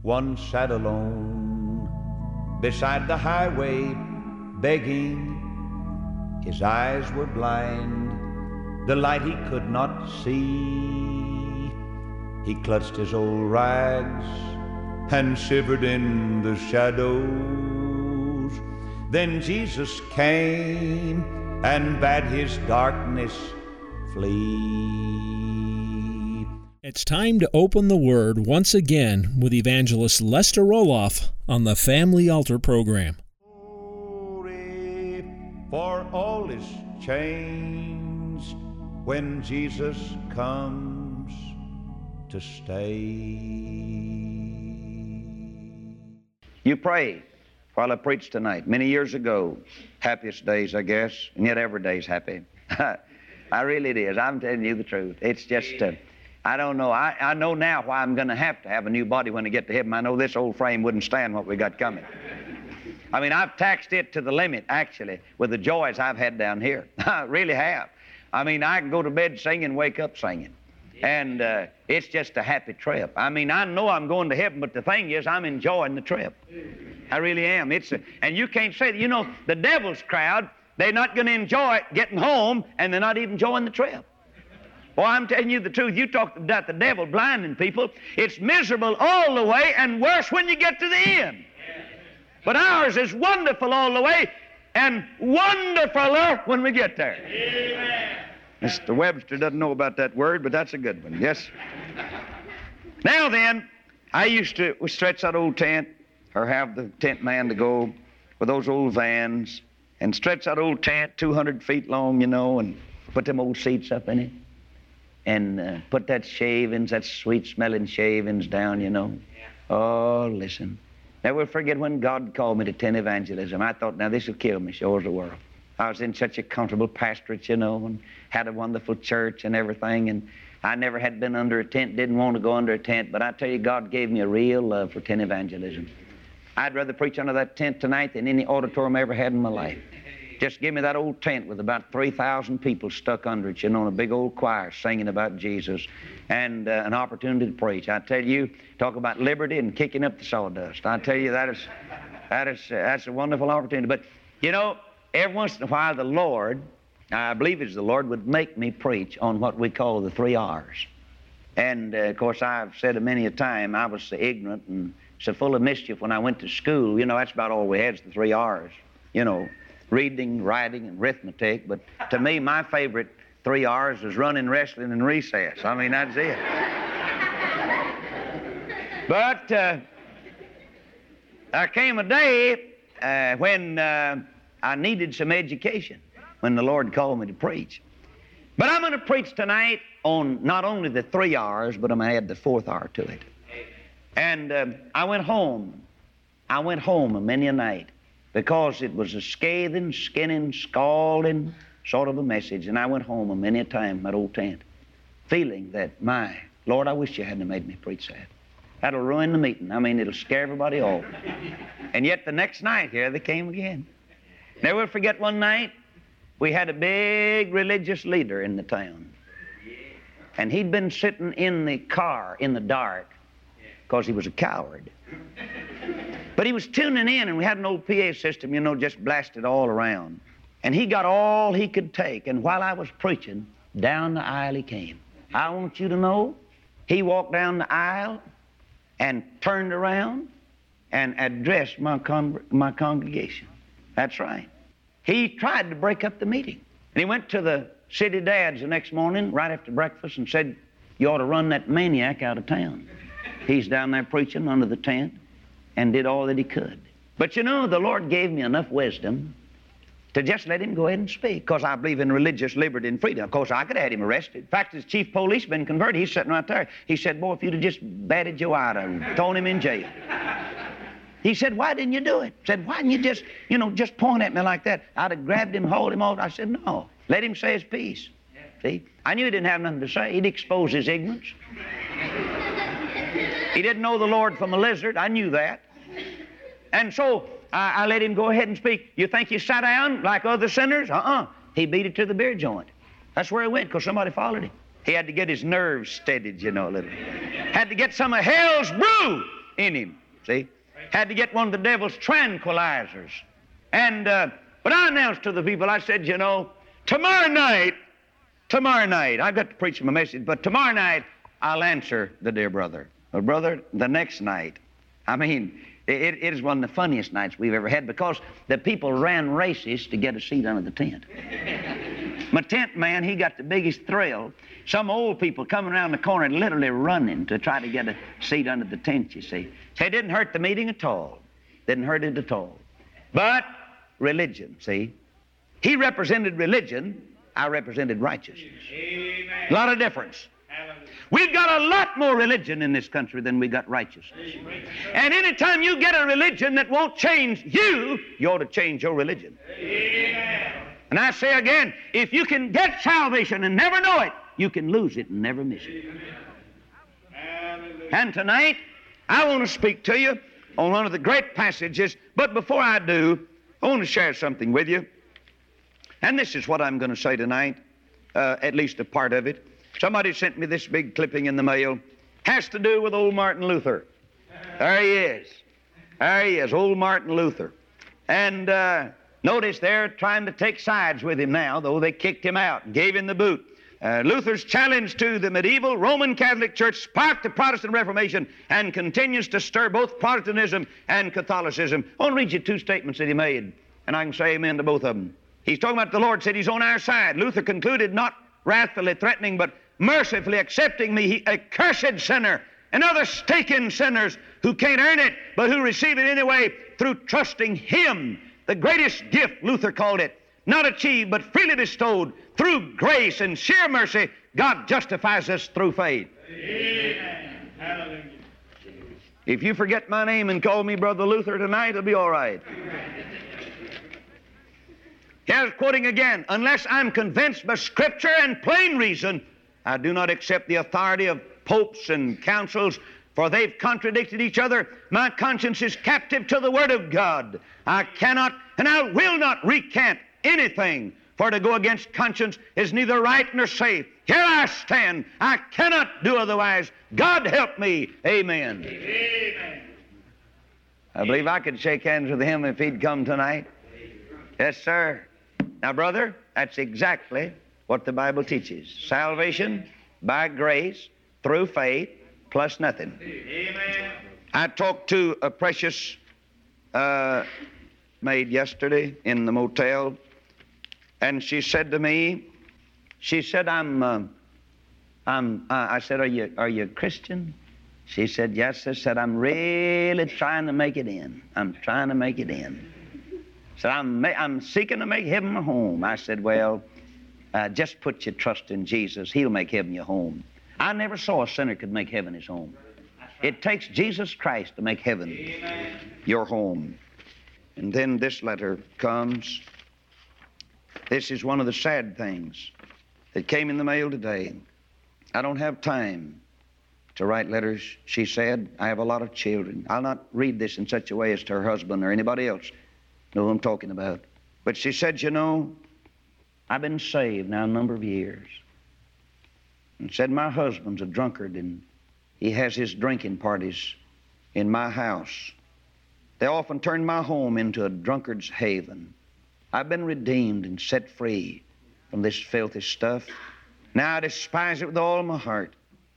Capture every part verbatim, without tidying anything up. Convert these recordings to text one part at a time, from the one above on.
one sat alone beside the highway, begging. His eyes were blind, the light he could not see. He clutched his old rags and shivered in the shadows. Then Jesus came and bade his darkness flee. It's time to open the Word once again with Evangelist Lester Roloff on the Family Altar program. Glory, for all is changed when Jesus comes to stay. You pray while I preach tonight. Many years ago, happiest days, I guess, and yet every day's happy. I really it is. I'm telling you the truth. It's just, uh, I don't know. I, I know now why I'm going to have to have a new body when I get to heaven. I know this old frame wouldn't stand what we got coming. I mean, I've taxed it to the limit, actually, with the joys I've had down here. I really have. I mean, I can go to bed singing, wake up singing. And uh, it's just a happy trip. I mean, I know I'm going to heaven, but the thing is, I'm enjoying the trip. I really am. It's a, and you can't say that. You know, the devil's crowd, they're not going to enjoy getting home, and they're not even enjoying the trip. Boy, I'm telling you the truth. You talk about the devil blinding people. It's miserable all the way and worse when you get to the end. But ours is wonderful all the way and wonderfuler when we get there. Amen. Mister Webster doesn't know about that word, but that's a good one. Yes. Now then, I used to stretch that old tent or have the tent man to go with those old vans and stretch that old tent two hundred feet long, you know, and put them old seats up in it and uh, put that shavings, that sweet-smelling shavings down, you know. Oh, listen. Never forget when God called me to tent evangelism. I thought, now this will kill me, show us the world. I was in such a comfortable pastorate, you know, and had a wonderful church and everything, and I never had been under a tent, didn't want to go under a tent, but I tell you, God gave me a real love for tent evangelism. I'd rather preach under that tent tonight than any auditorium I ever had in my life. Just give me that old tent with about three thousand people stuck under it, you know, and a big old choir singing about Jesus and uh, an opportunity to preach. I tell you, talk about liberty and kicking up the sawdust. I tell you, that is, that is, uh, that's a wonderful opportunity. But, you know, every once in a while the Lord, I believe it's the Lord, would make me preach on what we call the three R's. And, uh, of course, I've said it many a time, I was so ignorant and so full of mischief when I went to school. You know, that's about all we had is the three R's. You know, reading, writing, and arithmetic. But to me, my favorite three R's was running, wrestling, and recess. I mean, that's it. But uh, there came a day uh, when uh, I needed some education, when the Lord called me to preach. But I'm going to preach tonight on not only the three R's, but I'm going to add the fourth R to it. And uh, I went home. I went home a many a night because it was a scathing, skinning, scalding sort of a message. And I went home a many a time in that old tent, feeling that, my, Lord, I wish you hadn't made me preach that. That'll ruin the meeting. I mean, it'll scare everybody off. And yet the next night, here they came again. Never forget one night, we had a big religious leader in the town. And he'd been sitting in the car in the dark because he was a coward. But he was tuning in, and we had an old P A system, you know, just blasted all around. And he got all he could take, and while I was preaching, down the aisle he came. I want you to know, he walked down the aisle and turned around and addressed my, con- my congregation. That's right. He tried to break up the meeting. And he went to the city dads the next morning, right after breakfast, and said, you ought to run that maniac out of town. He's down there preaching under the tent and did all that he could. But you know, the Lord gave me enough wisdom to just let him go ahead and speak, because I believe in religious liberty and freedom. Of course, I could have had him arrested. In fact, his chief policeman converted. He's sitting right there. He said, boy, if you'd have just batted your eye out and thrown him in jail. He said, why didn't you do it? He said, why didn't you just, you know, just point at me like that? I'd have grabbed him, hauled him off. I said, no, let him say his piece. See, I knew he didn't have nothing to say. He'd expose his ignorance. He didn't know the Lord from a lizard. I knew that. And so I, I let him go ahead and speak. You think he sat down like other sinners? Uh-uh. He beat it to the beer joint. That's where he went, because somebody followed him. He had to get his nerves steadied, you know, a little. Had to get some of hell's brew in him, see? Had to get one of the devil's tranquilizers. And, uh, but I announced to the people, I said, you know, tomorrow night, tomorrow night, I've got to preach him a message, but tomorrow night, I'll answer the dear brother. Well, brother, the next night, I mean, it, it is one of the funniest nights we've ever had because the people ran races to get a seat under the tent. My tent man, he got the biggest thrill. Some old people coming around the corner literally running to try to get a seat under the tent, you see. So it didn't hurt the meeting at all. Didn't hurt it at all. But religion, see. He represented religion. I represented righteousness. Amen. A lot of difference. Hallelujah. We've got a lot more religion in this country than we got righteousness. Amen. And anytime you get a religion that won't change you, you ought to change your religion. Amen. And I say again, if you can get salvation and never know it, you can lose it and never miss it. Amen. And tonight, I want to speak to you on one of the great passages, but before I do, I want to share something with you. And this is what I'm going to say tonight, uh, at least a part of it. Somebody sent me this big clipping in the mail. Has to do with old Martin Luther. There he is. There he is, old Martin Luther. And uh, notice they're trying to take sides with him now, though they kicked him out and gave him the boot. Uh, Luther's challenge to the medieval Roman Catholic Church sparked the Protestant Reformation and continues to stir both Protestantism and Catholicism. I want to read you two statements that he made, and I can say amen to both of them. He's talking about the Lord said he's on our side. Luther concluded, not wrathfully threatening, but mercifully accepting me, he, a cursed sinner, and other stinking sinners who can't earn it, but who receive it anyway through trusting him. The greatest gift, Luther called it, not achieved, but freely bestowed through grace and sheer mercy. God justifies us through faith. Amen. Hallelujah. If you forget my name and call me Brother Luther tonight, it'll be all right. Here's quoting again, unless I'm convinced by Scripture and plain reason, I do not accept the authority of popes and councils, for they've contradicted each other. My conscience is captive to the Word of God. I cannot and I will not recant anything, for to go against conscience is neither right nor safe. Here I stand. I cannot do otherwise. God help me. Amen. Amen. I believe I could shake hands with him if he'd come tonight. Yes, sir. Now, brother, that's exactly what the Bible teaches. Salvation by grace through faith plus nothing. Amen. I talked to a precious uh, maid yesterday in the motel, and she said to me, she said, I'm, uh, I'm, uh, I said, are you, are you a Christian? She said, yes. I said, I'm really trying to make it in. I'm trying to make it in. Said, I'm, ma- I'm seeking to make heaven my home. I said, well, uh, just put your trust in Jesus. He'll make heaven your home. I never saw a sinner could make heaven his home. It takes Jesus Christ to make heaven Amen. Your home. And then this letter comes. This is one of the sad things that came in the mail today. I don't have time to write letters, she said. I have a lot of children. I'll not read this in such a way as to her husband or anybody else know who I'm talking about. But she said, you know, I've been saved now a number of years. And said, my husband's a drunkard and he has his drinking parties in my house. They often turn my home into a drunkard's haven. I've been redeemed and set free from this filthy stuff. Now I despise it with all my heart.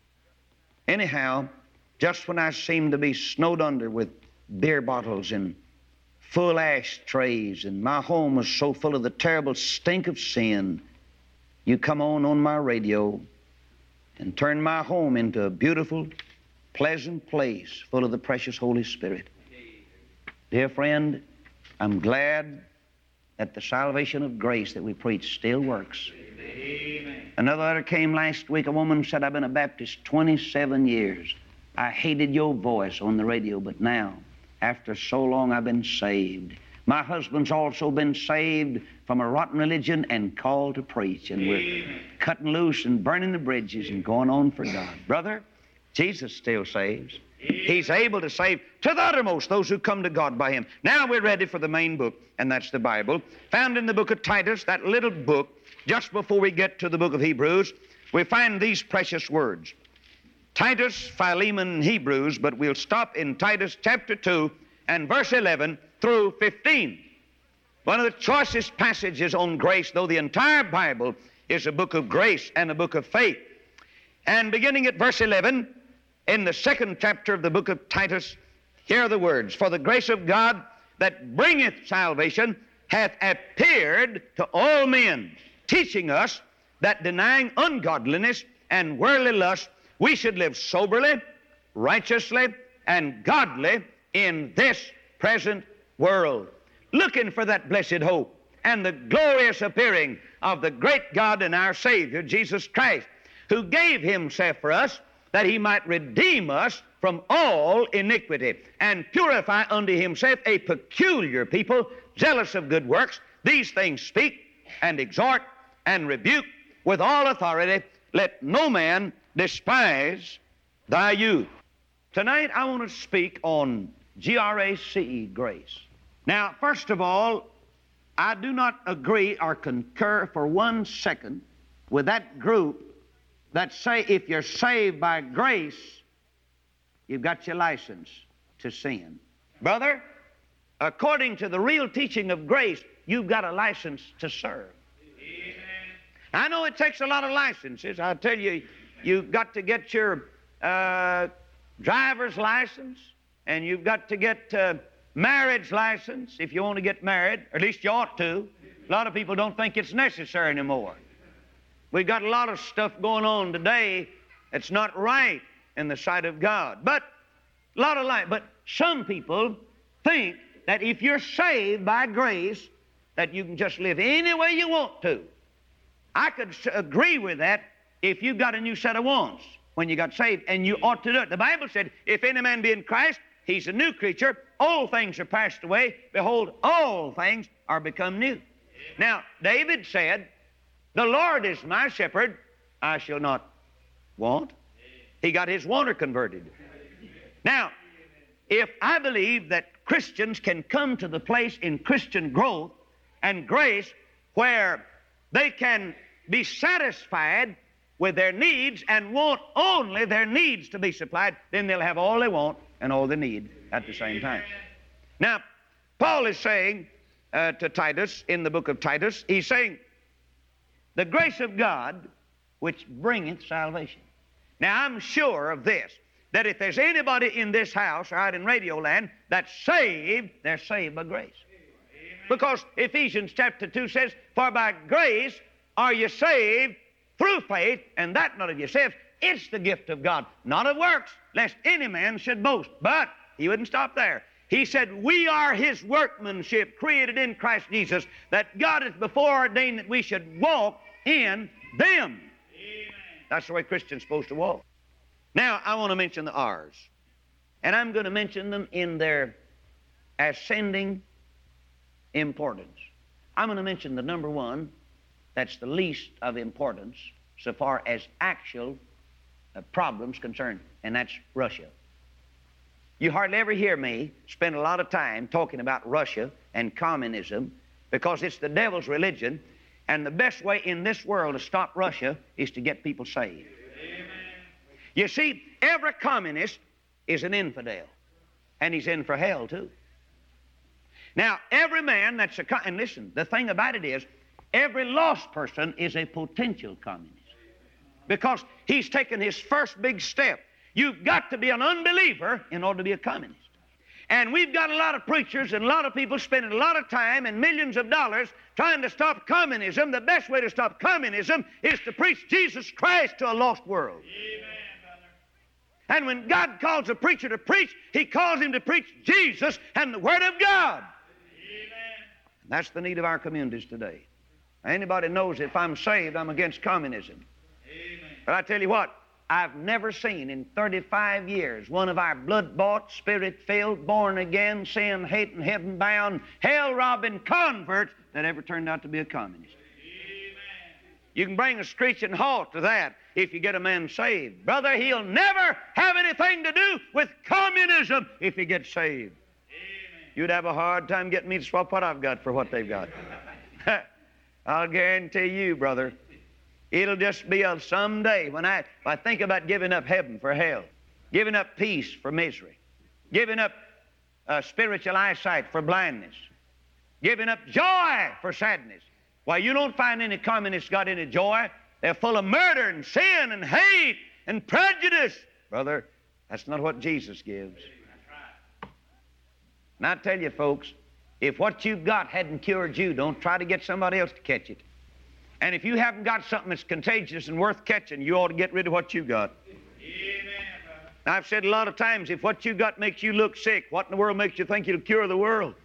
Anyhow, just when I seem to be snowed under with beer bottles and full ashtrays, and my home was so full of the terrible stink of sin, you come on on my radio and turn my home into a beautiful, pleasant place full of the precious Holy Spirit. Dear friend, I'm glad that the salvation of grace that we preach still works. Amen. Another letter came last week. A woman said, I've been a Baptist twenty-seven years. I hated your voice on the radio, but now, after so long, I've been saved. My husband's also been saved from a rotten religion and called to preach. And we're cutting loose and burning the bridges and going on for God. Brother, Jesus still saves. He's able to save to the uttermost those who come to God by him. Now we're ready for the main book, and that's the Bible. Found in the book of Titus, that little book, just before we get to the book of Hebrews, we find these precious words. Titus, Philemon, and Hebrews, but we'll stop in Titus chapter two and verse eleven through fifteen. One of the choicest passages on grace, though the entire Bible is a book of grace and a book of faith. And beginning at verse eleven, in the second chapter of the book of Titus, here are the words, "For the grace of God that bringeth salvation hath appeared to all men, teaching us that denying ungodliness and worldly lust, we should live soberly, righteously, and godly in this present world, looking for that blessed hope and the glorious appearing of the great God and our Savior, Jesus Christ, who gave himself for us, that he might redeem us from all iniquity, and purify unto himself a peculiar people, zealous of good works. These things speak and exhort and rebuke with all authority. Let no man despise thy youth." Tonight I want to speak on G R A C E, grace. Now, first of all, I do not agree or concur for one second with that group that say if you're saved by grace, you've got your license to sin. Brother, according to the real teaching of grace, you've got a license to serve. Amen. I know it takes a lot of licenses. I tell you, you've got to get your uh, driver's license, and you've got to get uh, marriage license if you want to get married, or at least you ought to. A lot of people don't think it's necessary anymore. We've got a lot of stuff going on today that's not right in the sight of God. But a lot of light. But some people think that if you're saved by grace, that you can just live any way you want to. I could agree with that if you got a new set of wants when you got saved, and you ought to do it. The Bible said, "If any man be in Christ, he's a new creature. Old things are passed away. Behold, all things are become new." Now, David said, "The Lord is my shepherd, I shall not want." He got his wanter converted. Now, if I believe that Christians can come to the place in Christian growth and grace where they can be satisfied with their needs and want only their needs to be supplied, then they'll have all they want and all they need at the same time. Now, Paul is saying uh, to Titus, in the book of Titus, he's saying, "The grace of God which bringeth salvation." Now, I'm sure of this, that if there's anybody in this house or out in Radio Land that's saved, they're saved by grace. Because Ephesians chapter two says, "For by grace are you saved through faith, and that not of yourselves. It's the gift of God, not of works, lest any man should boast." But he wouldn't stop there. He said, "We are his workmanship, created in Christ Jesus, that God has before ordained that we should walk in them." Amen. That's the way Christians are supposed to walk. Now, I want to mention the R's. And I'm going to mention them in their ascending importance. I'm going to mention the number one, that's the least of importance so far as actual uh, problems concerned, and that's Russia. You hardly ever hear me spend a lot of time talking about Russia and communism, because it's the devil's religion, and the best way in this world to stop Russia is to get people saved. Amen. You see, every communist is an infidel, and he's in for hell too. Now, every man that's a, and listen, the thing about it is, every lost person is a potential communist, because he's taken his first big step. You've got to be an unbeliever in order to be a communist. And we've got a lot of preachers and a lot of people spending a lot of time and millions of dollars trying to stop communism. The best way to stop communism is to preach Jesus Christ to a lost world. Amen, brother. And when God calls a preacher to preach, he calls him to preach Jesus and the Word of God. Amen. That's the need of our communities today. Anybody knows if I'm saved, I'm against communism. Amen. But I tell you what, I've never seen in thirty-five years one of our blood-bought, spirit-filled, born-again, sin-hating, heaven-bound, hell-robbing converts that ever turned out to be a communist. Amen. You can bring a screeching halt to that if you get a man saved. Brother, he'll never have anything to do with communism if he gets saved. Amen. You'd have a hard time getting me to swap what I've got for what they've got. I'll guarantee you, brother, It'll just be a someday when I, I think about giving up heaven for hell, giving up peace for misery, giving up uh, spiritual eyesight for blindness, giving up joy for sadness. Why, you don't find any communists got any joy. They're full of murder and sin and hate and prejudice. Brother, that's not what Jesus gives. And I tell you, folks, if what you've got hadn't cured you, don't try to get somebody else to catch it. And if you haven't got something that's contagious and worth catching, you ought to get rid of what you got. Amen. I've said a lot of times, if what you got makes you look sick, what in the world makes you think you'll cure the world?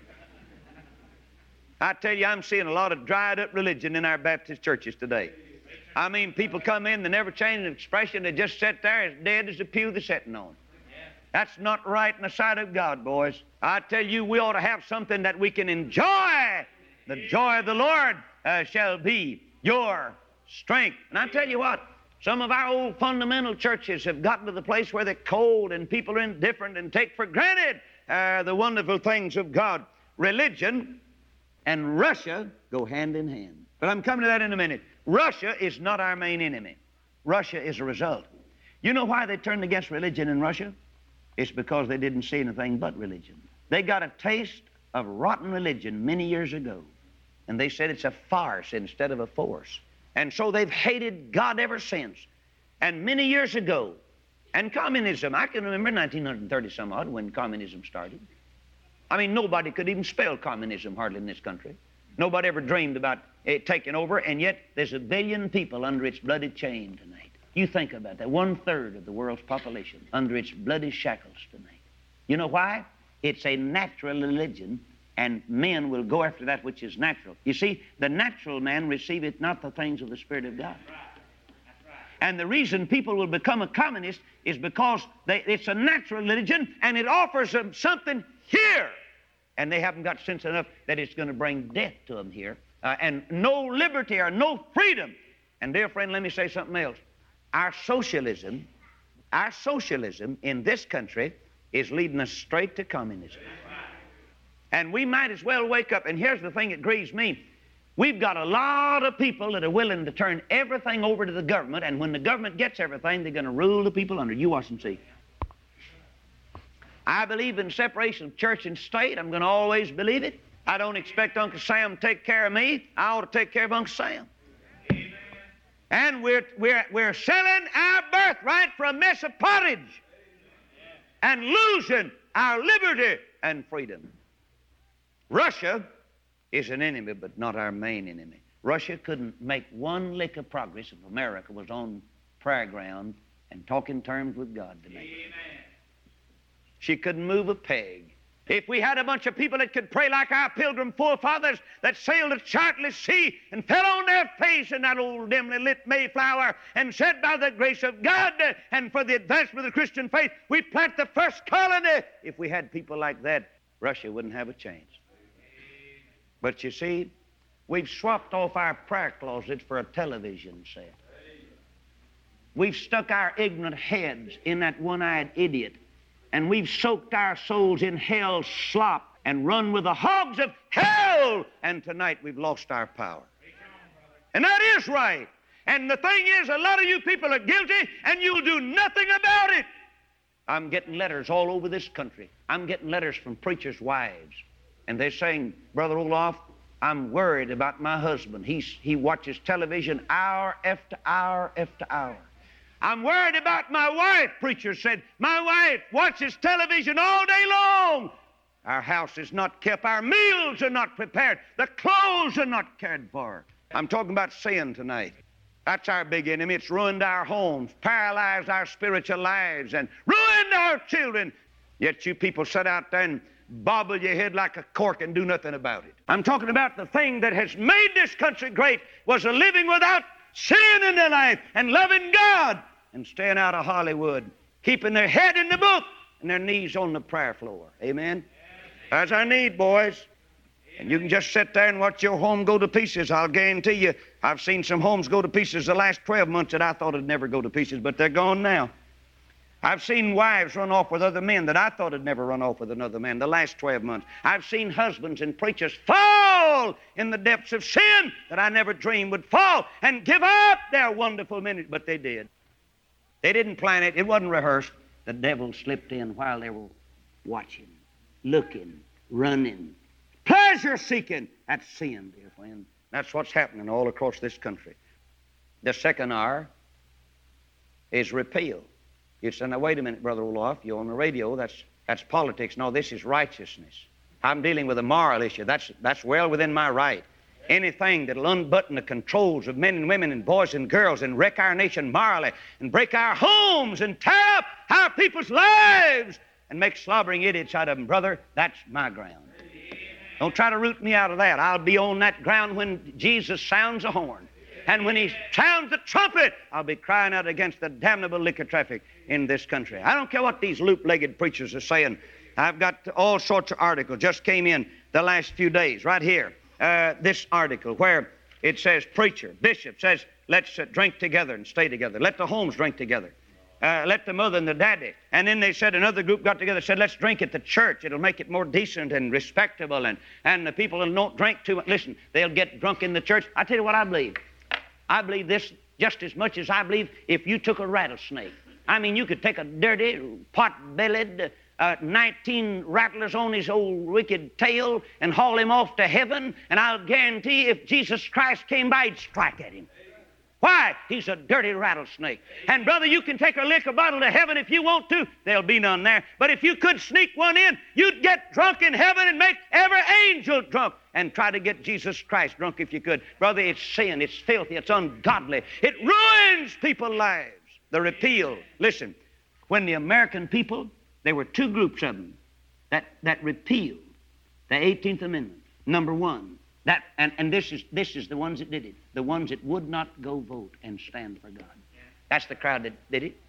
I tell you, I'm seeing a lot of dried up religion in our Baptist churches today. I mean, people come in, they never change an expression, they just sit there as dead as the pew they're sitting on. That's not right in the sight of God, boys. I tell you, we ought to have something that we can enjoy. The joy of the Lord uh, shall be your strength. And I tell you what, some of our old fundamental churches have gotten to the place where they're cold and people are indifferent and take for granted uh, the wonderful things of God. Religion and Russia go hand in hand. But I'm coming to that in a minute. Russia is not our main enemy. Russia is a result. You know why they turned against religion in Russia? It's because they didn't see anything but religion. They got a taste of rotten religion many years ago, and they said it's a farce instead of a force. And so they've hated God ever since. And many years ago, and communism, I can remember nineteen thirty some odd when communism started. I mean, nobody could even spell communism hardly in this country. Nobody ever dreamed about it taking over, and yet there's a billion people under its bloody chain tonight. You think about that. One-third of the world's population under its bloody shackles tonight. You know why? It's a natural religion, and men will go after that which is natural. You see, the natural man receiveth not the things of the Spirit of God. And the reason people will become a communist is because they, it's a natural religion, and it offers them something here. And they haven't got sense enough that it's going to bring death to them here. Uh, and no liberty or no freedom. And dear friend, let me say something else. Our socialism, our socialism in this country is leading us straight to communism. And we might as well wake up. And here's the thing that grieves me. We've got a lot of people that are willing to turn everything over to the government, and when the government gets everything, they're going to rule the people under. You watch and see. I believe in separation of church and state. I'm going to always believe it. I don't expect Uncle Sam to take care of me. I ought to take care of Uncle Sam. Amen. And we're, we're, we're selling our birthright for a mess of pottage and losing our liberty and freedom. Russia is an enemy, but not our main enemy. Russia couldn't make one lick of progress if America was on prayer ground and talking terms with God tonight. Amen. She couldn't move a peg. If we had a bunch of people that could pray like our pilgrim forefathers that sailed a chartless sea and fell on their face in that old dimly lit Mayflower and said, by the grace of God and for the advancement of the Christian faith, we plant the first colony. If we had people like that, Russia wouldn't have a chance. But you see, we've swapped off our prayer closet for a television set. We've stuck our ignorant heads in that one-eyed idiot, and we've soaked our souls in hell's slop and run with the hogs of hell. And tonight we've lost our power. And that is right. And the thing is, a lot of you people are guilty, and you'll do nothing about it. I'm getting letters all over this country. I'm getting letters from preachers' wives. And they're saying, Brother Olaf, I'm worried about my husband. He's, he watches television hour after hour after hour. I'm worried about my wife, preacher said. My wife watches television all day long. Our house is not kept. Our meals are not prepared. The clothes are not cared for. I'm talking about sin tonight. That's our big enemy. It's ruined our homes, paralyzed our spiritual lives, and ruined our children. Yet you people sit out there and bobble your head like a cork and do nothing about it. I'm talking about the thing that has made this country great was a living without sin in their life and loving God and staying out of Hollywood, keeping their head in the book and their knees on the prayer floor. Amen? That's our need, boys. And you can just sit there and watch your home go to pieces. I'll guarantee you, I've seen some homes go to pieces the last twelve months that I thought would never go to pieces, but they're gone now. I've seen wives run off with other men that I thought had never run off with another man the last twelve months. I've seen husbands and preachers fall in the depths of sin that I never dreamed would fall and give up their wonderful ministry, but they did. They didn't plan it. It wasn't rehearsed. The devil slipped in while they were watching, looking, running, pleasure-seeking. That's sin, dear friend. That's what's happening all across this country. The second R is repeal. You say, now, wait a minute, Brother Olaf, you're on the radio, that's, that's politics. No, this is righteousness. I'm dealing with a moral issue. That's, that's well within my right. Anything that'll unbutton the controls of men and women and boys and girls and wreck our nation morally and break our homes and tear up our people's lives and make slobbering idiots out of them, brother, that's my ground. Don't try to root me out of that. I'll be on that ground when Jesus sounds a horn. And when he sounds the trumpet, I'll be crying out against the damnable liquor traffic in this country. I don't care what these loop-legged preachers are saying. I've got all sorts of articles. Just came in the last few days, right here. Uh, this article where it says, preacher, bishop says, let's uh, drink together and stay together. Let the homes drink together. Uh, let the mother and the daddy. And then they said, another group got together and said, let's drink at the church. It'll make it more decent and respectable. And, and the people will not drink too much. Listen, they'll get drunk in the church. I tell you what I believe. I believe this just as much as I believe if you took a rattlesnake. I mean, you could take a dirty, pot-bellied, uh, nineteen rattlers on his old wicked tail and haul him off to heaven, and I'll guarantee if Jesus Christ came by, he'd strike at him. Why? He's a dirty rattlesnake. And, brother, you can take a liquor bottle to heaven if you want to. There'll be none there. But if you could sneak one in, you'd get drunk in heaven and make every angel drunk and try to get Jesus Christ drunk if you could. Brother, it's sin. It's filthy. It's ungodly. It ruins people's lives. The repeal. Listen, when the American people, there were two groups of them that, that repealed the eighteenth Amendment. Number one, That, and, and this is this is the ones that did it. The ones that would not go vote and stand for God. That's the crowd that did it.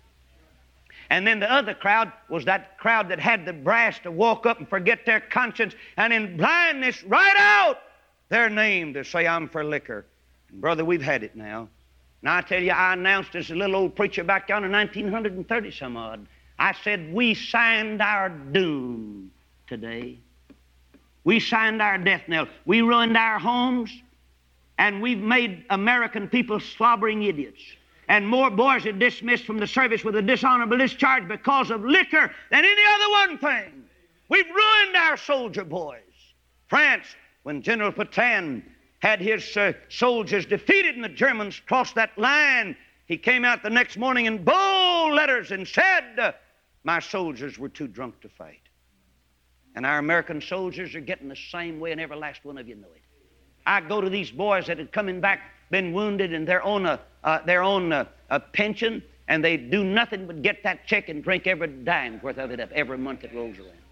And then the other crowd was that crowd that had the brass to walk up and forget their conscience and in blindness write out their name to say, I'm for liquor. And brother, we've had it now. Now I tell you, I announced as a little old preacher back down in nineteen thirty some odd. I said, we signed our doom today. We signed our death knell. We ruined our homes, and we've made American people slobbering idiots. And more boys are dismissed from the service with a dishonorable discharge because of liquor than any other one thing. We've ruined our soldier boys. France, when General Pétain had his uh, soldiers defeated and the Germans crossed that line, he came out the next morning in bold letters and said, uh, my soldiers were too drunk to fight. And our American soldiers are getting the same way, and every last one of you know it. I go to these boys that had coming back, been wounded, and they're on a, uh, they're on a, a pension, and they do nothing but get that check and drink every dime's worth of it up every month that rolls around.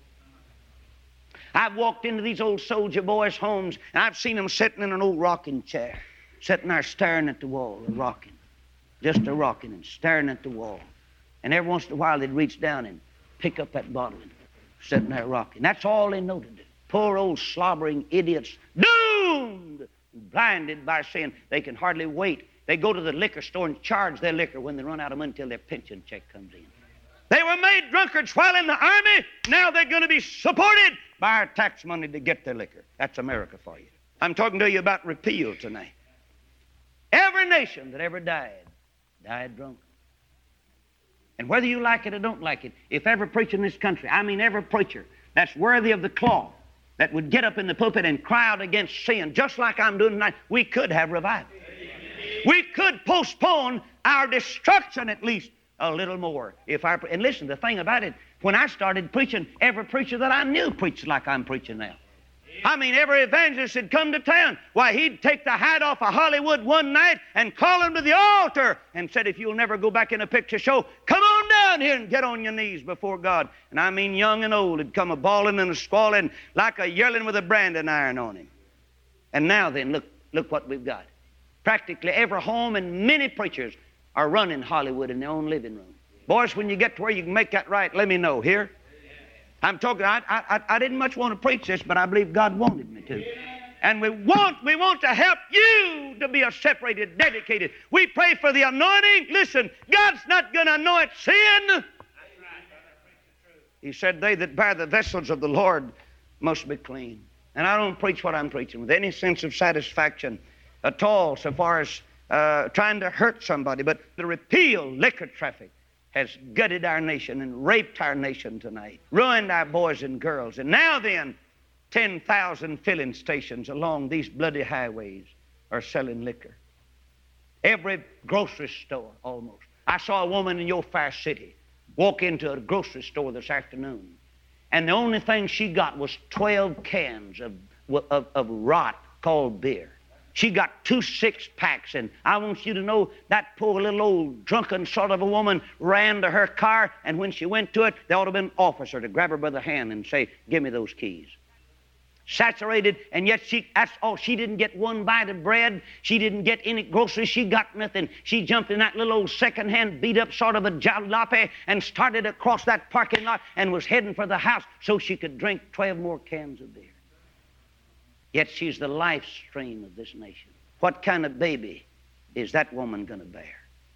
I've walked into these old soldier boys' homes, and I've seen them sitting in an old rocking chair, sitting there staring at the wall and rocking, just a rocking and staring at the wall. And every once in a while they'd reach down and pick up that bottle and sitting there rocking. That's all they know to do. Poor old slobbering idiots, doomed, blinded by sin. They can hardly wait. They go to the liquor store and charge their liquor when they run out of money until their pension check comes in. They were made drunkards while in the army. Now they're going to be supported by our tax money to get their liquor. That's America for you. I'm talking to you about repeal tonight. Every nation that ever died, died drunk. And whether you like it or don't like it, if every preacher in this country, I mean every preacher that's worthy of the cloth, that would get up in the pulpit and cry out against sin, just like I'm doing tonight, we could have revival. We could postpone our destruction at least a little more. If our, and listen, the thing about it, when I started preaching, every preacher that I knew preached like I'm preaching now. I mean, every evangelist had come to town. Why, he'd take the hat off of Hollywood one night and call him to the altar and said, if you'll never go back in a picture show, come on down here and get on your knees before God. And I mean young and old had come a-bawling and a-squalling like a yearling with a branding iron on him. And now then, look, look what we've got. Practically every home and many preachers are running Hollywood in their own living room. Boys, when you get to where you can make that right, let me know. Here? I'm talking, I, I, I didn't much want to preach this, but I believe God wanted me to. And we want, we want to help you to be a separated, dedicated. We pray for the anointing. Listen, God's not going to anoint sin. He said, they that bear the vessels of the Lord must be clean. And I don't preach what I'm preaching with any sense of satisfaction at all so far as uh, trying to hurt somebody. But the repeal liquor traffic has gutted our nation and raped our nation tonight, ruined our boys and girls. And now then, ten thousand filling stations along these bloody highways are selling liquor. Every grocery store almost. I saw a woman in your fair city walk into a grocery store this afternoon, and the only thing she got was twelve cans of, of, of rot called beer. She got two six-packs, and I want you to know that poor little old drunken sort of a woman ran to her car, and when she went to it, there ought to have been an officer to grab her by the hand and say, give me those keys. Saturated, and yet she, that's all. She didn't get one bite of bread. She didn't get any groceries. She got nothing. She jumped in that little old second-hand beat-up sort of a jalopy and started across that parking lot and was heading for the house so she could drink twelve more cans of beer. Yet she's the life stream of this nation. What kind of baby is that woman going to bear?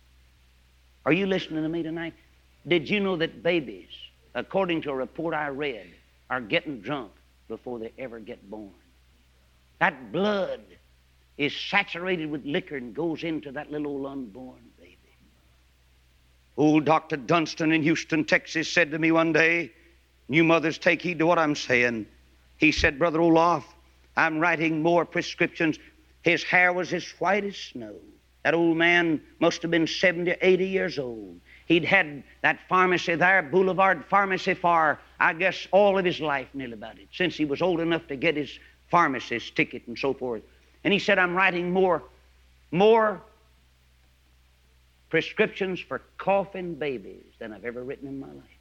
Are you listening to me tonight? Did you know that babies, according to a report I read, are getting drunk before they ever get born? That blood is saturated with liquor and goes into that little old unborn baby. Old Doctor Dunston in Houston, Texas said to me one day, you mothers take heed to what I'm saying. He said, Brother Olaf, I'm writing more prescriptions. His hair was as white as snow. That old man must have been seventy, eighty years old. He'd had that pharmacy there, Boulevard Pharmacy, for, I guess, all of his life, nearly about it, since he was old enough to get his pharmacist ticket and so forth. And he said, I'm writing more, more prescriptions for coughing babies than I've ever written in my life.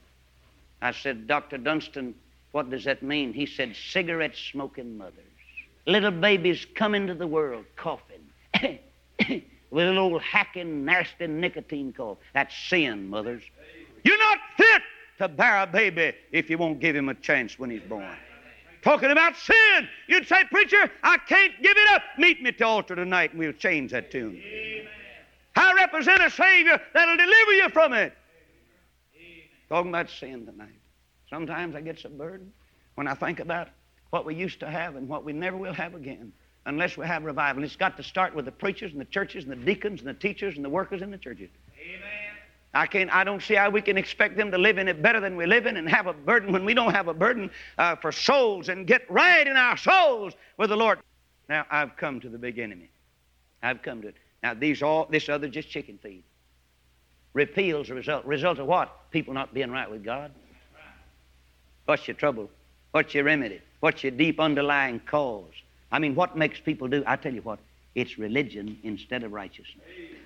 I said, Doctor Dunston, what does that mean? He said, cigarette-smoking mothers. Little babies come into the world coughing. With a little hacking, nasty nicotine cough. That's sin, mothers. You're not fit to bear a baby if you won't give him a chance when he's born. Talking about sin. You'd say, preacher, I can't give it up. Meet me at the altar tonight and we'll change that tune. Amen. I represent a Savior that'll deliver you from it. Amen. Talking about sin tonight. Sometimes I get so burdened when I think about what we used to have and what we never will have again unless we have revival. And it's got to start with the preachers and the churches and the deacons and the teachers and the workers in the churches. Amen. I can't, I don't see how we can expect them to live in it better than we live in and have a burden when we don't have a burden uh, for souls and get right in our souls with the Lord. Now, I've come to the big enemy. I've come to it. Now, these all, this other just chicken feed. Repeals a result. Result of what? People not being right with God. What's your trouble? What's your remedy? What's your deep underlying cause? I mean, what makes people do? I tell you what, it's religion instead of righteousness.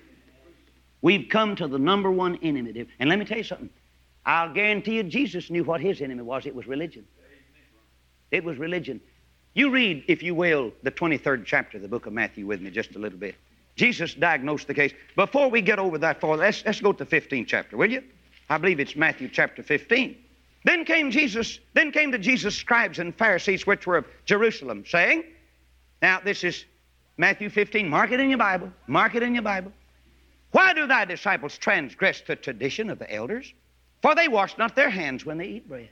We've come to the number one enemy. And let me tell you something. I'll guarantee you Jesus knew what his enemy was. It was religion. It was religion. You read, if you will, the twenty-third chapter of the book of Matthew with me just a little bit. Jesus diagnosed the case. Before we get over that far, let's, let's go to the fifteenth chapter, will you? I believe it's Matthew chapter fifteen. Then came Jesus, then came to Jesus scribes and Pharisees which were of Jerusalem, saying, now this is Matthew fifteen, mark it in your Bible, mark it in your Bible. Why do thy disciples transgress the tradition of the elders? For they wash not their hands when they eat bread.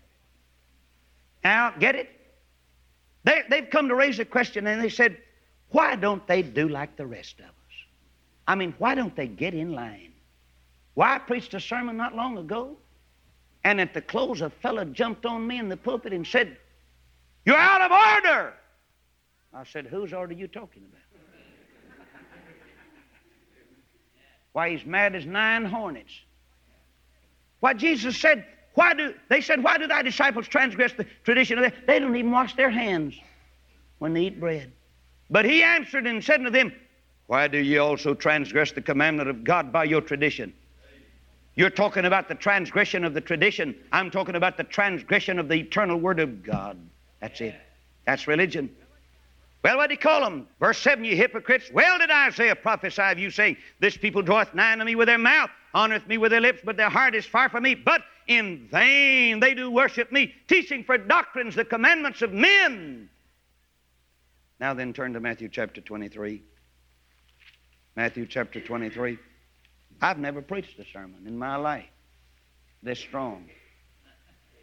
Now, get it? They, they've come to raise a question and they said, why don't they do like the rest of us? I mean, why don't they get in line? Why, I preached a sermon not long ago, and at the close a fellow jumped on me in the pulpit and said, you're out of order. I said, whose order are you talking about? Why, he's mad as nine hornets. Why, Jesus said, why do, they said, why do thy disciples transgress the tradition of the, they don't even wash their hands when they eat bread. But he answered and said unto them, why do ye also transgress the commandment of God by your tradition? You're talking about the transgression of the tradition. I'm talking about the transgression of the eternal word of God. That's it. That's religion. Well, what did he call them? Verse seven, ye hypocrites. Well did Isaiah prophesy of you, saying, this people draweth nigh unto me with their mouth, honoreth me with their lips, but their heart is far from me. But in vain they do worship me, teaching for doctrines the commandments of men. Now then, turn to Matthew chapter twenty-three. Matthew chapter twenty-three. I've never preached a sermon in my life this strong.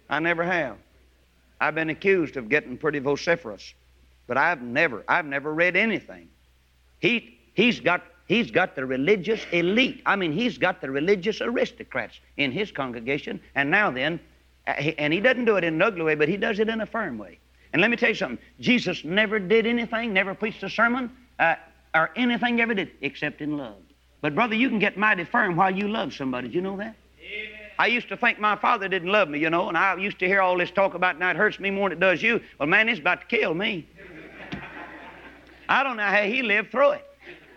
I never have. I've been accused of getting pretty vociferous, but I've never, I've never read anything. He, he's got, he's got the religious elite. I mean, he's got the religious aristocrats in his congregation. And now then, and he doesn't do it in an ugly way, but he does it in a firm way. And let me tell you something. Jesus never did anything, never preached a sermon, uh, or anything he ever did, except in love. But brother, you can get mighty firm while you love somebody. Did you know that? Amen. I used to think my father didn't love me, you know, and I used to hear all this talk about, now it hurts me more than it does you. Well, man, it's about to kill me. I don't know how he lived through it.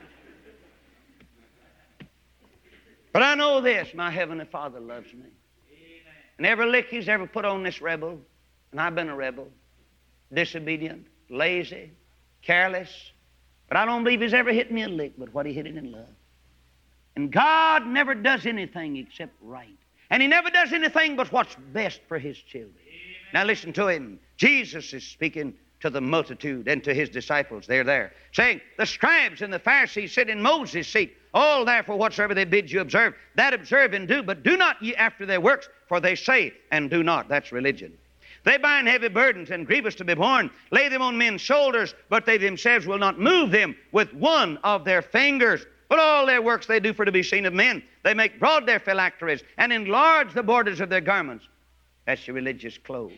But I know this, my Heavenly Father loves me. Amen. And every lick he's ever put on this rebel, and I've been a rebel, disobedient, lazy, careless, but I don't believe he's ever hit me a lick but what he hit it in love. And God never does anything except right. And he never does anything but what's best for his children. Amen. Now listen to him. Jesus is speaking to the multitude and to his disciples. They're there, saying, the scribes and the Pharisees sit in Moses' seat. All therefore whatsoever they bid you observe, that observe and do, but do not ye after their works, for they say and do not. That's religion. They bind heavy burdens and grievous to be borne, lay them on men's shoulders, but they themselves will not move them with one of their fingers. But all their works they do for to be seen of men. They make broad their phylacteries and enlarge the borders of their garments. That's your religious clothes.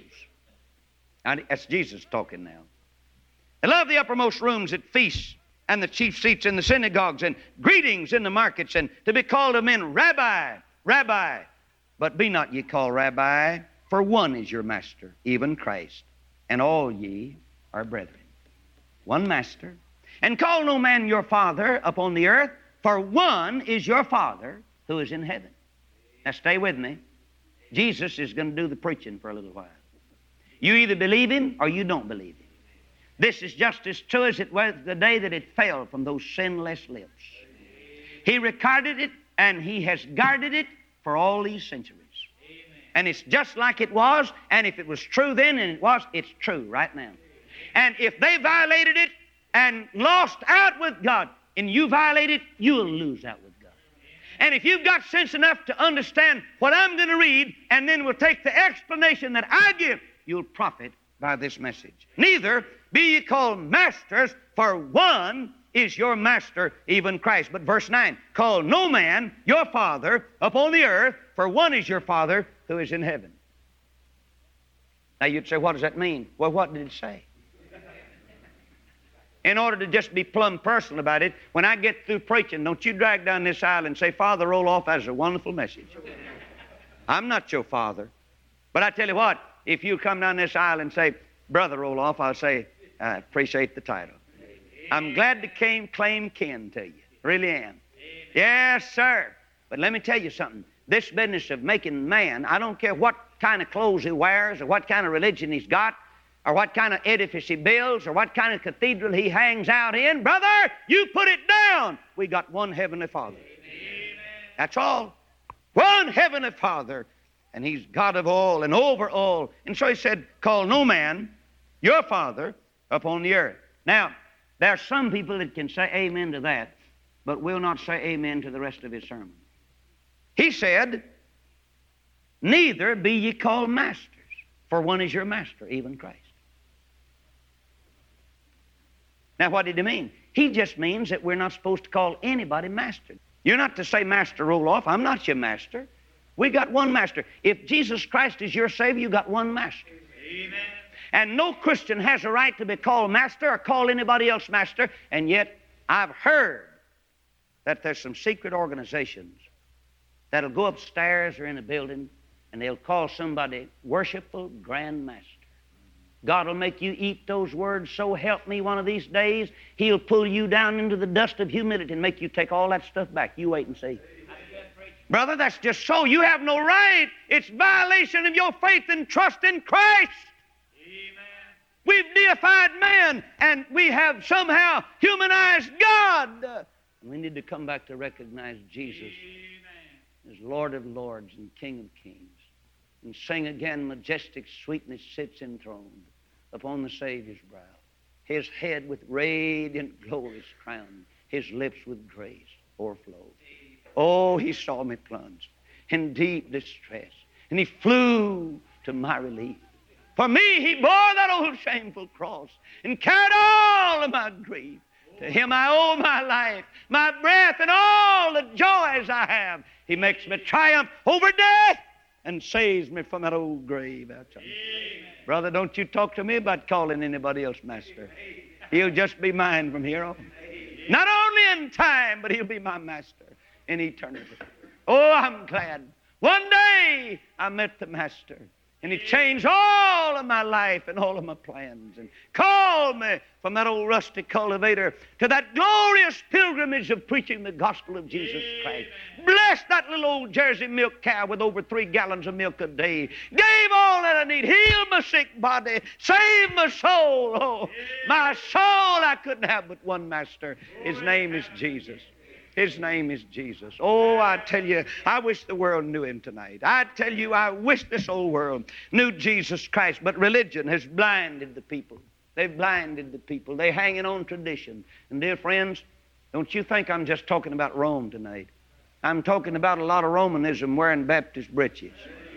And that's Jesus talking now. They love the uppermost rooms at feasts and the chief seats in the synagogues and greetings in the markets and to be called of men, Rabbi, Rabbi. But be not ye called Rabbi, for one is your master, even Christ, and all ye are brethren. One master. And call no man your father upon the earth, for one is your Father who is in heaven. Now stay with me. Jesus is going to do the preaching for a little while. You either believe him or you don't believe him. This is just as true as it was the day that it fell from those sinless lips. He recorded it and he has guarded it for all these centuries. And it's just like it was, and if it was true then and it was, it's true right now. And if they violated it and lost out with God, and you violate it, you'll lose out with God. And if you've got sense enough to understand what I'm going to read, and then we'll take the explanation that I give, you'll profit by this message. Neither be ye called masters, for one is your master, even Christ. But verse nine, call no man your father upon the earth, for one is your Father who is in heaven. Now you'd say, what does that mean? Well, what did it say? In order to just be plumb personal about it, when I get through preaching, don't you drag down this aisle and say, Father Roloff, that's a wonderful message. I'm not your father. But I tell you what, if you come down this aisle and say, Brother Roloff, I'll say, I appreciate the title. I'm glad to came, claim kin to you. Really am. Yes, sir. But let me tell you something. This business of making man, I don't care what kind of clothes he wears or what kind of religion he's got, or what kind of edifice he builds, or what kind of cathedral he hangs out in. Brother, you put it down. We got one Heavenly Father. Amen. That's all. One Heavenly Father. And he's God of all and over all. And so he said, call no man your Father upon the earth. Now, there are some people that can say amen to that, but will not say amen to the rest of his sermon. He said, neither be ye called masters, for one is your master, even Christ. Now, what did he mean? He just means that we're not supposed to call anybody master. You're not to say, Master Roloff, I'm not your master. We got one master. If Jesus Christ is your Savior, you got one master. Amen. And no Christian has a right to be called master or call anybody else master. And yet, I've heard that there's some secret organizations that'll go upstairs or in a building and they'll call somebody worshipful grand master. God will make you eat those words, so help me one of these days. He'll pull you down into the dust of humility and make you take all that stuff back. You wait and see. Brother, that's just so. You have no right. It's violation of your faith and trust in Christ. Amen. We've deified man, and we have somehow humanized God. We need to come back to recognize Jesus Amen. As Lord of lords and King of kings. And sing again, majestic sweetness sits enthroned upon the Savior's brow. His head with radiant glories crowned, his lips with grace o'erflow. Oh, he saw me plunged in deep distress, and he flew to my relief. For me, he bore that old shameful cross and carried all of my grief. To him I owe my life, my breath, and all the joys I have. He makes me triumph over death and saves me from that old grave. Brother, don't you talk to me about calling anybody else master. He'll just be mine from here on. Not only in time, but he'll be my master in eternity. Oh, I'm glad. One day I met the master, and he changed all of my life and all of my plans and called me from that old rusty cultivator to that glorious pilgrimage of preaching the gospel of Jesus Christ. Blessed that little old Jersey milk cow with over three gallons of milk a day. Gave all that I need. Healed my sick body. Saved my soul. Oh, my soul I couldn't have but one master. His name is Jesus. His name is Jesus. Oh, I tell you, I wish the world knew him tonight. I tell you, I wish this whole world knew Jesus Christ. But religion has blinded the people. They've blinded the people. They're hanging on tradition. And dear friends, don't you think I'm just talking about Rome tonight. I'm talking about a lot of Romanism wearing Baptist breeches.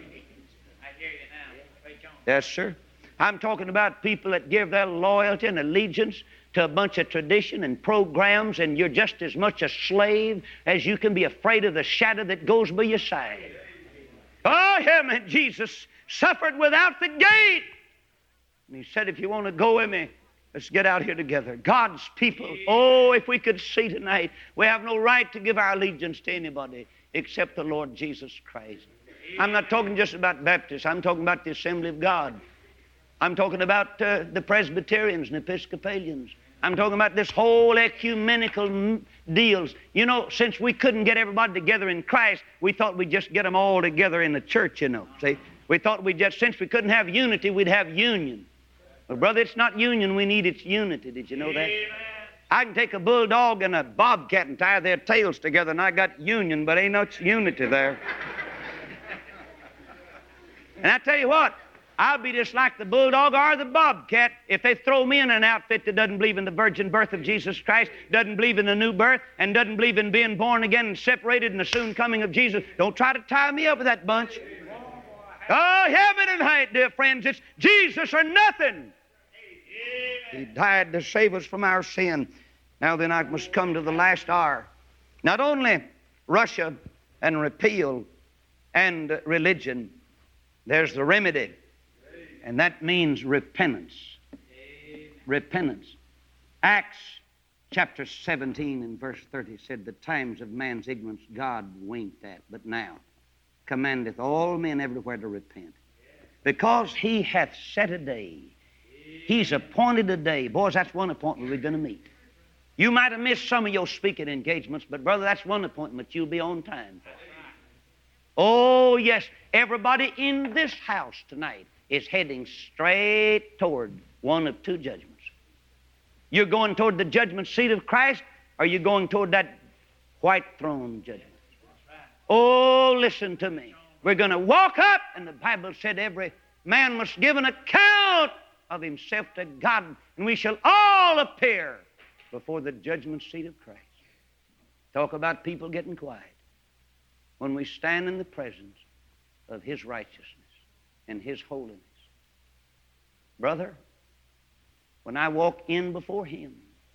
I hear you now. Yes, sir. I'm talking about people that give their loyalty and allegiance to a bunch of tradition and programs, and you're just as much a slave as you can be afraid of the shadow that goes by your side. Oh, him and Jesus suffered without the gate. And he said, if you want to go with me, let's get out here together. God's people, oh, if we could see tonight, we have no right to give our allegiance to anybody except the Lord Jesus Christ. I'm not talking just about Baptists. I'm talking about the Assembly of God. I'm talking about uh, the Presbyterians and Episcopalians. I'm talking about this whole ecumenical deals. You know, since we couldn't get everybody together in Christ, we thought we'd just get them all together in the church, you know. See, we thought we'd just, since we couldn't have unity, we'd have union. Well, brother, it's not union we need, it's unity. Did you know that? Amen. I can take a bulldog and a bobcat and tie their tails together, and I got union, but ain't no unity there. And I tell you what, I'll be just like the bulldog or the bobcat if they throw me in an outfit that doesn't believe in the virgin birth of Jesus Christ, doesn't believe in the new birth, and doesn't believe in being born again and separated in the soon coming of Jesus. Don't try to tie me up with that bunch. Oh, heaven and height, dear friends, it's Jesus or nothing. He died to save us from our sin. Now then, I must come to the last hour. Not only Russia and repeal and religion, there's the remedy. And that means repentance. Amen. Repentance. Acts chapter seventeen and verse thirty said, the times of man's ignorance God winked at, but now commandeth all men everywhere to repent. Because he hath set a day. He's appointed a day. Boys, that's one appointment we're going to meet. You might have missed some of your speaking engagements, but brother, that's one appointment you'll be on time for. Oh, yes, everybody in this house tonight is heading straight toward one of two judgments. You're going toward the judgment seat of Christ, or you're going toward that white throne judgment. Oh, listen to me. We're going to walk up, and the Bible said every man must give an account of himself to God, and we shall all appear before the judgment seat of Christ. Talk about people getting quiet. When we stand in the presence of His righteousness and His holiness. Brother, when I walk in before Him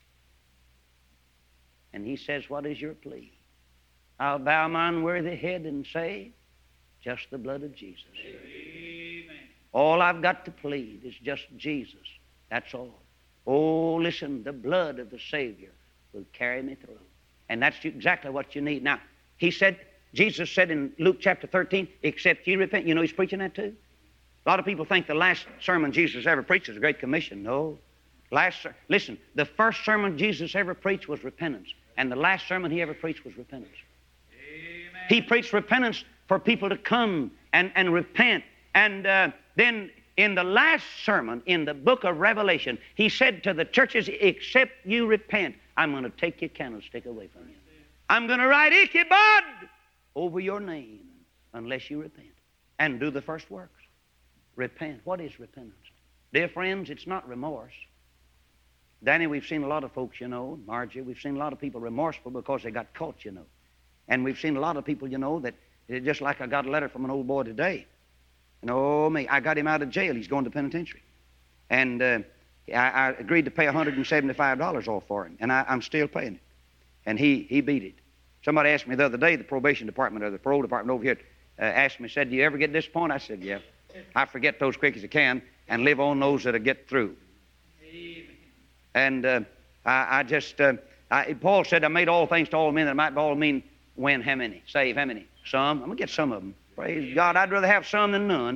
and He says, what is your plea? I'll bow my unworthy head and say, just the blood of Jesus. Amen. All I've got to plead is just Jesus. That's all. Oh, listen, the blood of the Savior will carry me through. And that's exactly what you need. Now, He said, Jesus said in Luke chapter thirteen, except ye repent. You know He's preaching that too? A lot of people think the last sermon Jesus ever preached is the Great Commission. No. Last, listen, the first sermon Jesus ever preached was repentance. And the last sermon He ever preached was repentance. Amen. He preached repentance for people to come and, and repent. And uh, then in the last sermon, in the book of Revelation, He said to the churches, except you repent, I'm going to take your candlestick away from you. I'm going to write Ichabod over your name unless you repent and do the first works. Repent. What is repentance? Dear friends, it's not remorse. Danny, we've seen a lot of folks, you know, Margie, we've seen a lot of people remorseful because they got caught, you know. And we've seen a lot of people, you know, that just like I got a letter from an old boy today. And oh, me, I got him out of jail. He's going to the penitentiary. And uh, I, I agreed to pay one hundred seventy-five dollars off for him, and I, I'm still paying it. And he, he beat it. Somebody asked me the other day, the probation department or the parole department over here, uh, asked me, said, do you ever get disappointed? I said, yeah. I forget those quick as I can and live on those that'll get through. And uh, I, I just, uh, I, Paul said, I made all things to all men that might by all mean win how many? Save how many? Some. I'm going to get some of them. Praise God. I'd rather have some than none.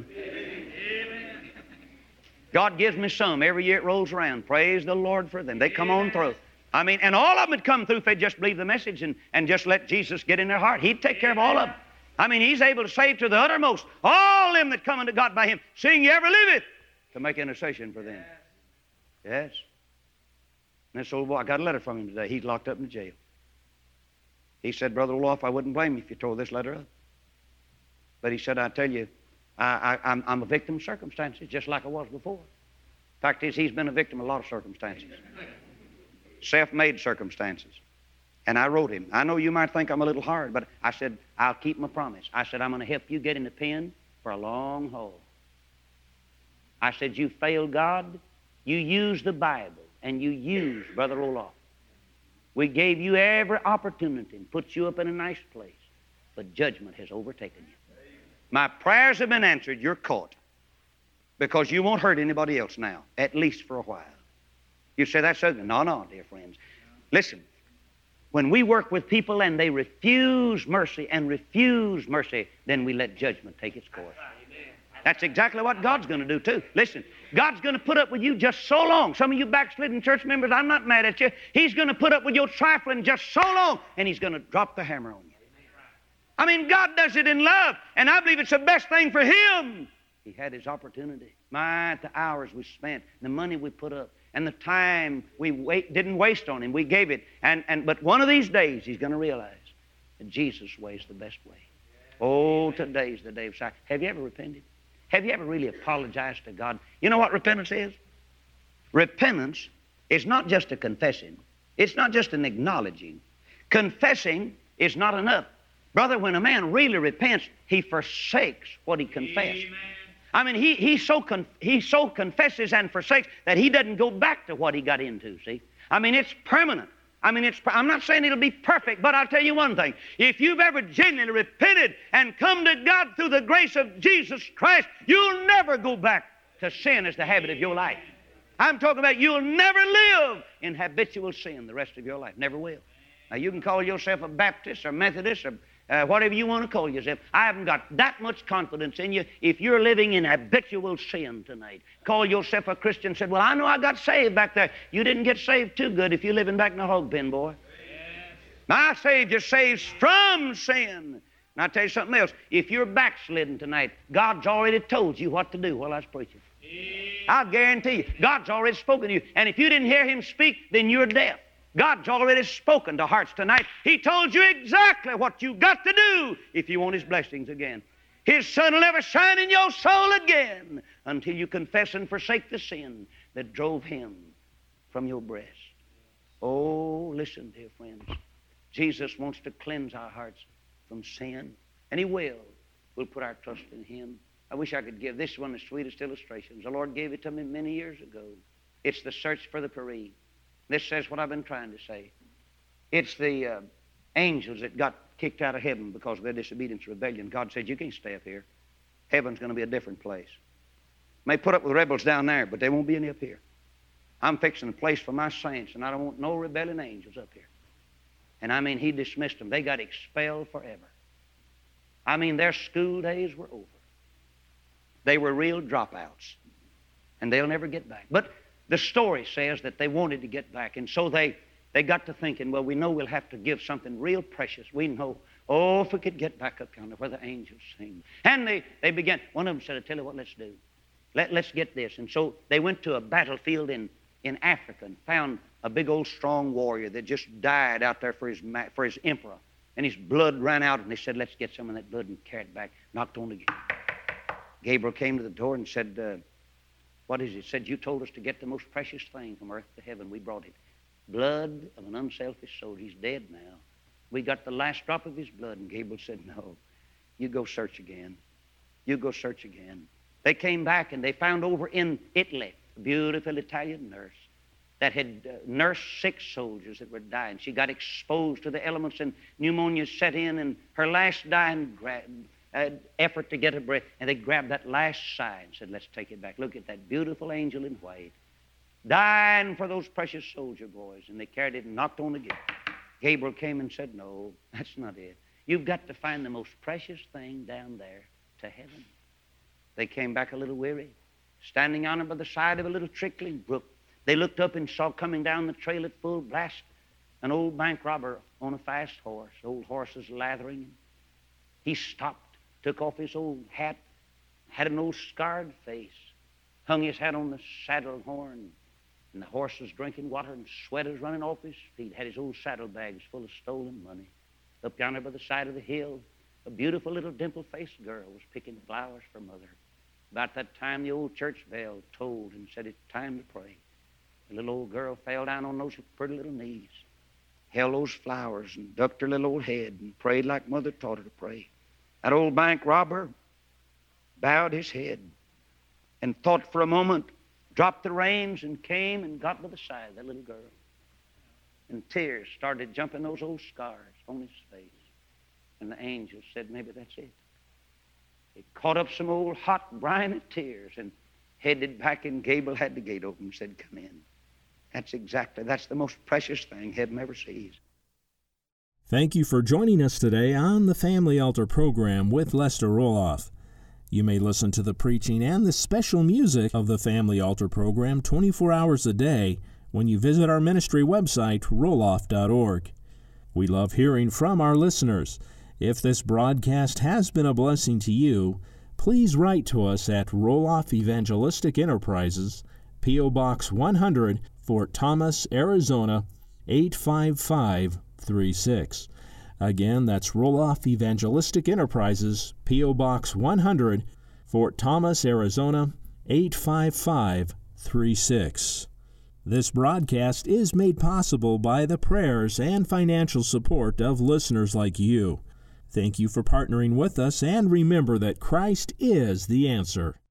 God gives me some. Every year it rolls around. Praise the Lord for them. They come on through. I mean, and all of them would come through if they just believe the message and, and just let Jesus get in their heart. He'd take care of all of them. I mean, He's able to save to the uttermost all them that come unto God by Him, seeing He ever liveth, to make intercession for them. Yes. And this old boy, I got a letter from him today. He's locked up in jail. He said, Brother Olaf, I wouldn't blame you if you tore this letter up. But he said, I tell you, I, I, I'm, I'm a victim of circumstances, just like I was before. Fact is, he's been a victim of a lot of circumstances. Self-made circumstances. And I wrote him. I know you might think I'm a little hard, but I said, I'll keep my promise. I said, I'm going to help you get in the pen for a long haul. I said, you failed God. You used the Bible, and you used Brother Olaf. We gave you every opportunity and put you up in a nice place, but judgment has overtaken you. My prayers have been answered. You're caught because you won't hurt anybody else now, at least for a while. You say that's ugly. No, no, dear friends. Listen, when we work with people and they refuse mercy and refuse mercy, then we let judgment take its course. That's exactly what God's going to do too. Listen, God's going to put up with you just so long. Some of you backslidden church members, I'm not mad at you. He's going to put up with your trifling just so long, and He's going to drop the hammer on you. I mean, God does it in love, and I believe it's the best thing for Him. He had His opportunity. My, the hours we spent, the money we put up, and the time we wait, didn't waste on Him. We gave it. And, and, but one of these days, He's going to realize that Jesus' way is the best way. Oh, today's the day of sacrifice. Have you ever repented? Have you ever really apologized to God? You know what repentance is? Repentance is not just a confessing. It's not just an acknowledging. Confessing is not enough. Brother, when a man really repents, he forsakes what he confessed. Amen. I mean, he, he, so con, he so confesses and forsakes that he doesn't go back to what he got into, see? I mean, it's permanent. I mean, it's, I'm not saying it'll be perfect, but I'll tell you one thing. If you've ever genuinely repented and come to God through the grace of Jesus Christ, you'll never go back to sin as the habit of your life. I'm talking about you'll never live in habitual sin the rest of your life. Never will. Now, you can call yourself a Baptist or Methodist or Uh, whatever you want to call yourself. I haven't got that much confidence in you if you're living in habitual sin tonight. Call yourself a Christian and said, well, I know I got saved back there. You didn't get saved too good if you're living back in the hog pen, boy. Yes. My Savior saves from sin. And I'll tell you something else. If you're backslidden tonight, God's already told you what to do while I was preaching. Yes. I'll guarantee you, God's already spoken to you. And if you didn't hear Him speak, then you're deaf. God's already spoken to hearts tonight. He told you exactly what you got to do if you want His blessings again. His sun will never shine in your soul again until you confess and forsake the sin that drove Him from your breast. Oh, listen, dear friends. Jesus wants to cleanse our hearts from sin, and He will. We'll put our trust in Him. I wish I could give this one the sweetest illustrations. The Lord gave it to me many years ago. It's the search for the Peri. This says what I've been trying to say. It's the uh, angels that got kicked out of heaven because of their disobedience and rebellion. God said, you can't stay up here. Heaven's going to be a different place. May put up with rebels down there, but there won't be any up here. I'm fixing a place for my saints, and I don't want no rebelling angels up here. And I mean, He dismissed them. They got expelled forever. I mean, their school days were over. They were real dropouts, and they'll never get back. But the story says that they wanted to get back, and so they, they got to thinking, well, we know we'll have to give something real precious. We know, oh, if we could get back up yonder where the angels sing. And they, they began, one of them said, I tell you what, let's do. Let, let's get this. And so they went to a battlefield in, in Africa and found a big old strong warrior that just died out there for his, for his emperor. And his blood ran out, and they said, let's get some of that blood and carry it back. Knocked on the gate. Gabriel came to the door and said, uh, what is it? Said, you told us to get the most precious thing from earth to heaven. We brought it. Blood of an unselfish soul. He's dead now. We got the last drop of his blood. And Gabriel said, no, you go search again. You go search again. They came back and they found over in Italy a beautiful Italian nurse that had uh, nursed sick soldiers that were dying. She got exposed to the elements and pneumonia set in, and her last dying gra- uh, effort to get her breath, and they grabbed that last sigh and said, let's take it back. Look at that beautiful angel in white, dying for those precious soldier boys. And they carried it and knocked on the gate. Gabriel came and said, no, that's not it. You've got to find the most precious thing down there to heaven. They came back a little weary, standing yonder by the side of a little trickling brook. They looked up and saw coming down the trail at full blast an old bank robber on a fast horse. The old horse was lathering him. He stopped, took off his old hat, had an old scarred face, hung his hat on the saddle horn, and the horse was drinking water and sweat was running off his feet, had his old saddlebags full of stolen money. Up yonder by the side of the hill, a beautiful little dimple-faced girl was picking flowers for Mother. About that time, the old church bell tolled and said, it's time to pray. The little old girl fell down on those pretty little knees, held those flowers and ducked her little old head and prayed like Mother taught her to pray. That old bank robber bowed his head and thought for a moment, dropped the reins and came and got by the side of that little girl. And tears started jumping those old scars on his face. And the angel said, maybe that's it. He caught up some old hot briny tears and headed back, and Gabriel had the gate open and said, come in. That's exactly, that's the most precious thing heaven ever sees. Thank you for joining us today on the Family Altar program with Lester Roloff. You may listen to the preaching and the special music of the Family Altar program twenty-four hours a day when you visit our ministry website, roloff dot org. We love hearing from our listeners. If this broadcast has been a blessing to you, please write to us at Roloff Evangelistic Enterprises, P O. Box one hundred, Fort Thomas, Arizona, eight five five three six. Again, that's Roloff Evangelistic Enterprises, P O. Box one hundred, Fort Thomas, Arizona, eight five five three six. This broadcast is made possible by the prayers and financial support of listeners like you. Thank you for partnering with us, and remember that Christ is the answer.